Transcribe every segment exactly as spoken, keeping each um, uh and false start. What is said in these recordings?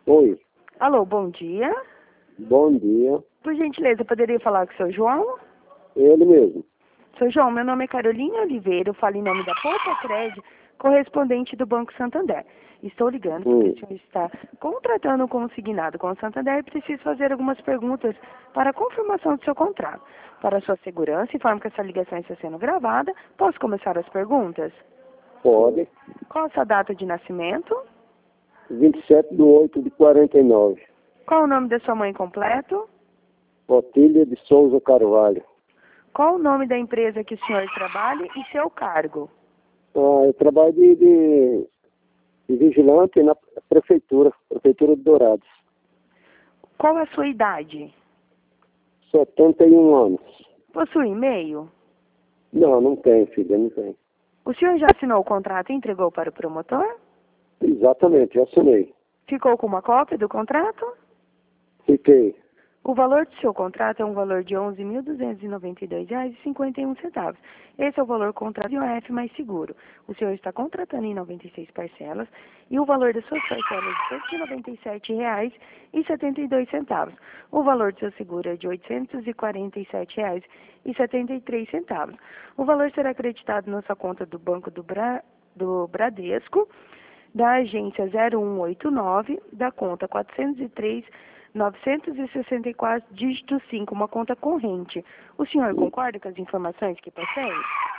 Oi, Alô, bom dia. bom dia. Por gentileza, poderia falar com o seu João? Ele mesmo. Seu João, meu nome é Carolina Oliveira, eu falo em nome da Poupa Crédito, correspondente do Banco Santander. Estou ligando porque Hum, o senhor está contratando um consignado com o Santander e preciso fazer algumas perguntas para a confirmação do seu contrato. Para sua segurança, informo que essa ligação está sendo gravada. Posso começar as perguntas? pode. Qual a sua data de nascimento? vinte e sete de oito de quarenta e nove. Qual o nome da sua mãe completo? Otília de Souza Carvalho. Qual o nome da empresa que o senhor trabalha e seu cargo? Ah, eu trabalho de, de, de vigilante na prefeitura, Prefeitura de Dourados. Qual a sua idade? setenta e um anos. Possui e-mail? Não, não tem, filha, não tem. O senhor já assinou o contrato e entregou para o promotor? Exatamente, já assinei. Ficou com uma cópia do contrato? Fiquei. O valor do seu contrato é um valor de onze mil duzentos e noventa e dois reais e cinquenta e um centavos. Esse é o valor contrato de O F mais seguro. O senhor está contratando em noventa e seis parcelas e o valor das suas parcelas é de cento e noventa e sete reais e setenta e dois centavos. O valor do seu seguro é de oitocentos e quarenta e sete reais e setenta e três centavos. O valor será acreditado na sua conta do Banco do, Bra... do Bradesco, da agência zero um oito nove, da conta quatrocentos e três, novecentos e sessenta e quatro, dígito cinco, uma conta corrente. O senhor concorda com as informações que passei?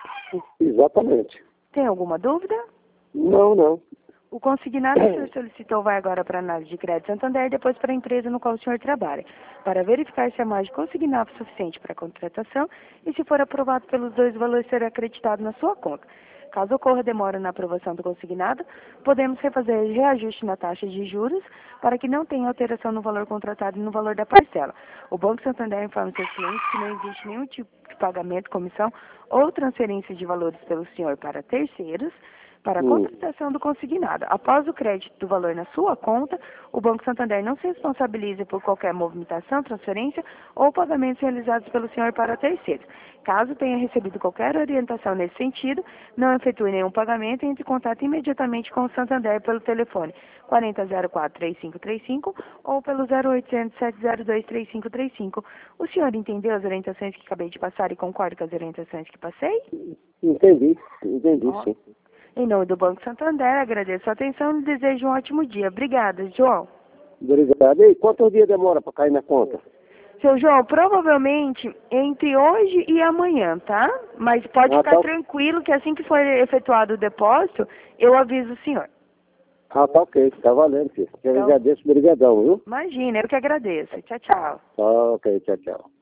Exatamente. Tem alguma dúvida? Não, não. O consignado que o senhor solicitou vai agora para a análise de crédito Santander e depois para a empresa no qual o senhor trabalha, para verificar se a margem consignada é suficiente para a contratação e, se for aprovado pelos dois, o valor será acreditado na sua conta. Caso ocorra demora na aprovação do consignado, podemos refazer reajuste na taxa de juros para que não tenha alteração no valor contratado e no valor da parcela. O Banco Santander informa seus clientes que não existe nenhum tipo de pagamento, comissão ou transferência de valores pelo senhor para terceiros, para a Hum. contratação do consignado. Após o crédito do valor na sua conta, o Banco Santander não se responsabiliza por qualquer movimentação, transferência ou pagamentos realizados pelo senhor para terceiros. Caso tenha recebido qualquer orientação nesse sentido, não efetue nenhum pagamento e entre em contato imediatamente com o Santander pelo telefone quatro zero zero quatro, três cinco três cinco ou pelo zero oitocentos, sete zero dois, três cinco três cinco. O senhor entendeu as orientações que acabei de passar e concorda com as orientações que passei? Entendi, entendi, Ó. sim. Em nome do Banco Santander, agradeço a atenção e desejo um ótimo dia. Obrigada, João. Obrigado. E quantos dias demora para cair na conta? Seu João, provavelmente entre hoje e amanhã, tá? Mas pode Ah, ficar tá. tranquilo que assim que for efetuado o depósito, eu aviso o senhor. Ah, tá ok. Tá valendo, filho. Eu Então, agradeço. Obrigadão, viu? imagina, eu que agradeço. Tchau, tchau. Tá ok, tchau, tchau.